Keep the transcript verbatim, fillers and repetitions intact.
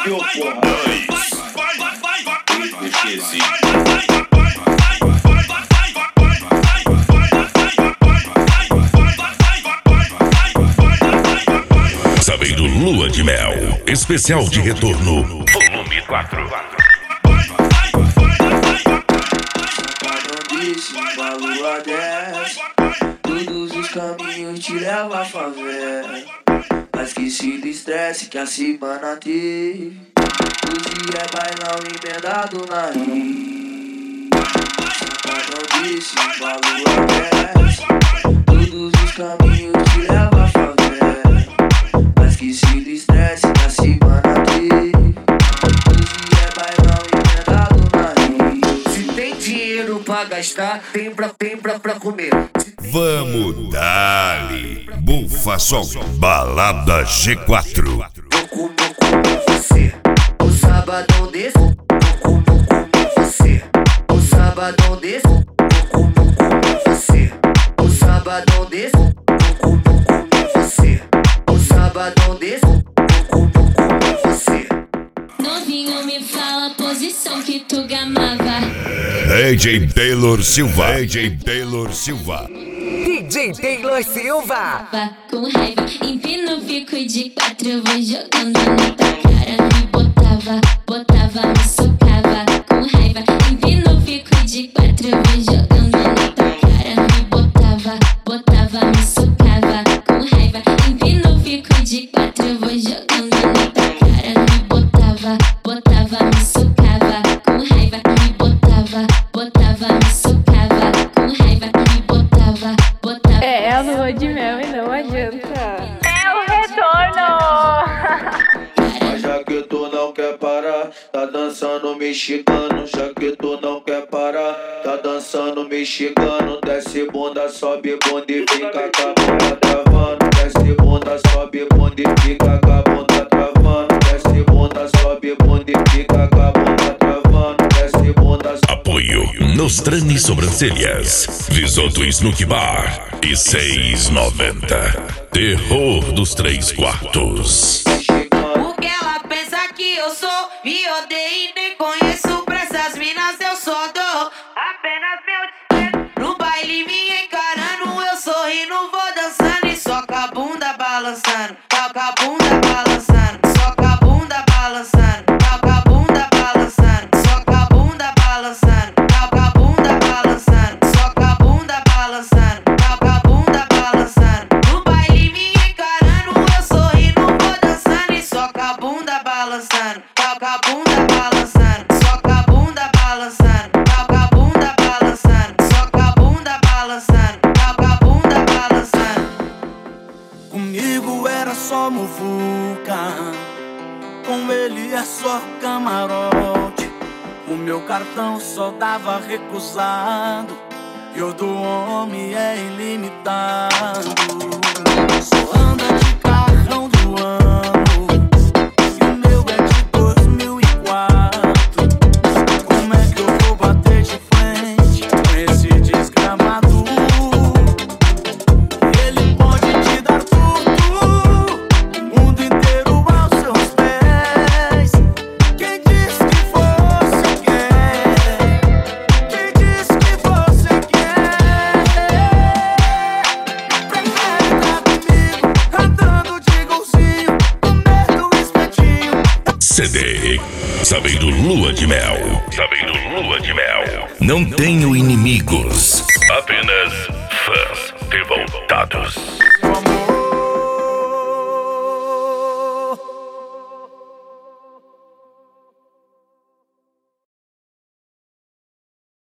bateu, porra. Sabendo Lua de Mel, especial de retorno, volume quatro. Uma lua desce, todos os caminhos te levam à favela. Mas esqueci do estresse que a semana teve. Hoje é bailão emendado na rima. Não disse, uma lua desce, todos os caminhos te levam à favela. Mas esqueci do estresse que a semana teve. Hoje é bailão emendado na rima. Se tem dinheiro pra gastar, tem pra, tem pra, pra comer. Vamos dali, Bufa Som, Balada G quatro. Vou comer, comer você, o sabadão desse. Vou comer, comer você, o sabadão desse. Vou comer, comer você, o sabadão desse. Vou comer, comer você, o sabadão desse. Vou comer, comer você. Novinho, me fala a posição que tu gamava. D J Taylor Silva, D J Taylor Silva. D J Taylor Silva. Com raiva, empino, fico de quatro. Eu vou jogando na tua cara. Me botava, botava, me socava. Com raiva, empino, fico de quatro. Eu vou jogando na tua cara. Me botava, botava, me socava. Com raiva, empino, fico de quatro. Eu vou jogando na tua cara. Me botava, botava, me socava. Com raiva, me botava, botava, me socava. Com raiva, me botava, botava. É a lua de mel e não adianta. É o retorno! Mas já que tu não quer parar, tá dançando mexicano. Já que tu não quer parar, tá dançando mexicano. Desce bunda, sobe bunda e fica com a bunda travando. Desce bunda, sobe bunda e fica com a bunda travando. Desce bunda, sobe bunda e fica com a bunda travando. Desce bunda, Apoio Nostrani Sobrancelhas, Visoto Snook Bar e seis e noventa. Terror dos Três Quartos. Porque ela pensa que eu sou, me odeio e nem conheço. Pra essas minas eu só dou apenas meu dinheiro. No baile me encarando, eu sorrindo, vou dançando e só com a bunda balançando. Só com a bunda balançando, só com a bunda balançando. Só com a bunda balançando, só com a bunda balançando. Só com a bunda balançando, só com a bunda balançando. Só com a bunda balançando. No baile me encarando, eu sorrindo, vou dançando e só com a bunda balançando. Só com a bunda balançando, só com a bunda balançando. Só com a bunda balançando, só com a bunda balançando. Só com a bunda balançando. Comigo era só muvuca, com ele é só camarote. O meu cartão só dava recusado e o do homem é ilimitado. Só anda de carrão do ano e o meu é de dois mil e quatro. Como é que eu vou bater de frente com esse desgramado? Ele pode te dar tudo, o mundo inteiro aos seus pés. Quem diz que você quer? Quem diz que você quer? Prefere estar comigo, andando de golzinho, comendo espetinho. C D Sabendo Lua de Mel, Sabendo Lua de Mel. Não tenho inimigos, apenas fãs revoltados.